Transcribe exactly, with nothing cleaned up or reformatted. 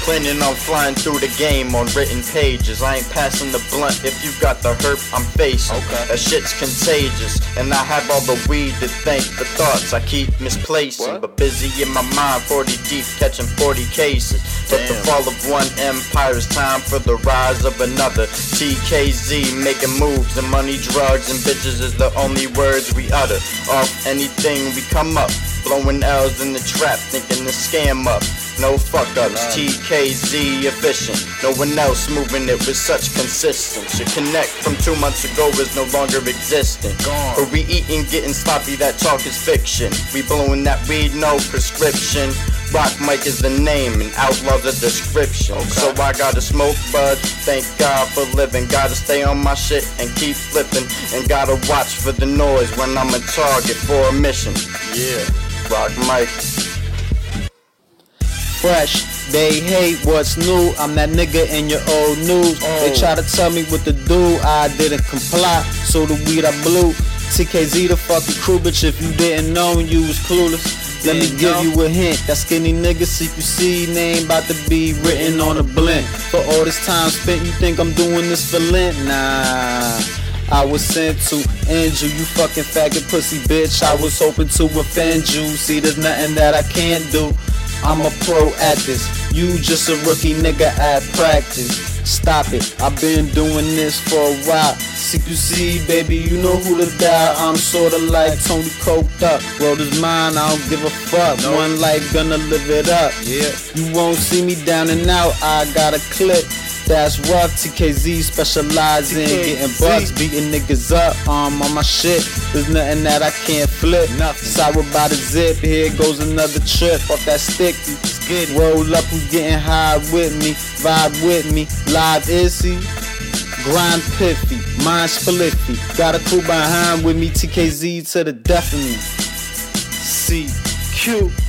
Planning on flying through the game on written pages. I ain't passing the blunt if you got the hurt I'm facing. Okay. That shit's contagious, and I have all the weed to thank for thoughts I keep misplacing. What? But busy in my mind, forty deep, catching forty cases. But the Damn. fall of one empire is time for the rise of another. T K Z making moves, and money, drugs, and bitches is the only words we utter. Off anything we come up, blowing L's in the trap, thinking the scam up. No fuck ups, T K Z efficient. No one else moving it with such consistency. Your connect from two months ago is no longer existent. Gone. But we eating, getting sloppy, that talk is fiction. We blowing that weed, no prescription. Rock Mike is the name and outlaw the description. Okay. So I gotta smoke bud, thank God for living. Gotta stay on my shit and keep flipping. And gotta watch for the noise when I'm a target for a mission. Yeah. Rock Mike. Fresh, they hate what's new. I'm that nigga in your old news. Oh. They try to tell me what to do, I didn't comply. So the weed I blew. T K Z the fucking crew, bitch. If you didn't know, you was clueless. Let me Didn't give know. you a hint. That skinny nigga C Q C name about to be written on a blimp. For all this time spent, you think I'm doing this for Lent? Nah. I was sent to end you, you fucking faggot pussy bitch. I was hoping to offend you. See, there's nothing that I can't do. I'm a pro at this. You just a rookie nigga at practice. Stop it, I've been doing this for a while. C Q C, baby, you know who to dial. I'm sorta like Tony coked up. World is mine, I don't give a fuck. Nope. One life, gonna live it up. Yeah. You won't see me down and out, I got a clip. That's rough, T K Z specialize in T K Z. getting bucks, beating niggas up, um, on my shit. There's nothing that I can't flip. Nothing. Sour by the zip, here goes another trip off that sticky. Get it. Roll up, who's getting high with me, vibe with me. Live is he? Grind piffy, mind spliffy. Got a crew behind with me, T K Z to the death of me. C Q.